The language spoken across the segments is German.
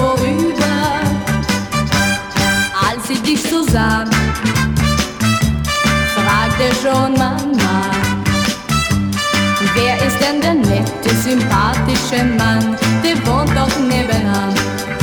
vorüber, als ich dich so sah, fragte schon Mama, wer ist denn der nette, sympathische Mann, der wohnt doch nebenan.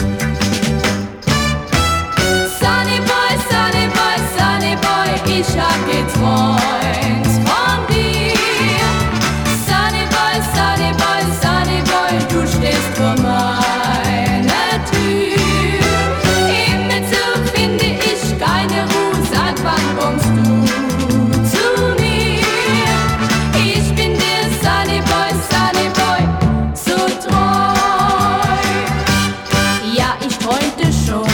Sunny Boy, Sunny Boy, Sunny Boy, ich hab geträumt von dir. Sunny Boy, Sunny Boy, Sunny Boy, du stehst vor meiner Tür. Im Bezug finde ich keine Ruhe, sag, wann kommst du zu mir? Ich bin dir Sunny Boy, so treu. Ja, ich träumte schon,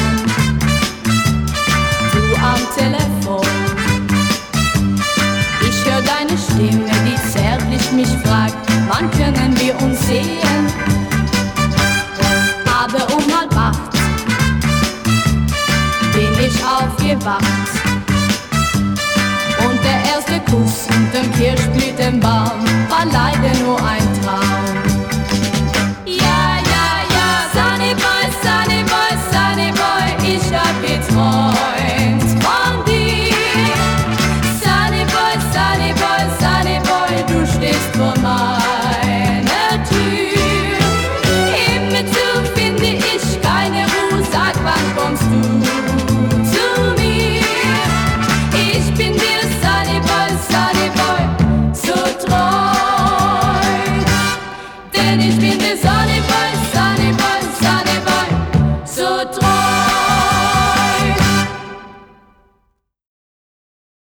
du am Telefon. Ich hör deine Stimme, die zärtlich mich fragt, wann können wir uns sehen? Aber um 7:30 bin ich aufgewacht. Und der erste Kuss unterm Kirschblütenbaum war leider nur ein Traum. Ja, ja, ja, Sunny Boy, Sunny Boy, Sunny Boy, ich hab geträumt von dir. Sunny Boy, Sunny Boy, Sunny Boy, du stehst vor meiner Tür. Im Bezug finde ich keine Ruhe, sag, wann kommst du zu mir? Ich bin dir Sunny Boy, so treu, denn ich bin dir Sunny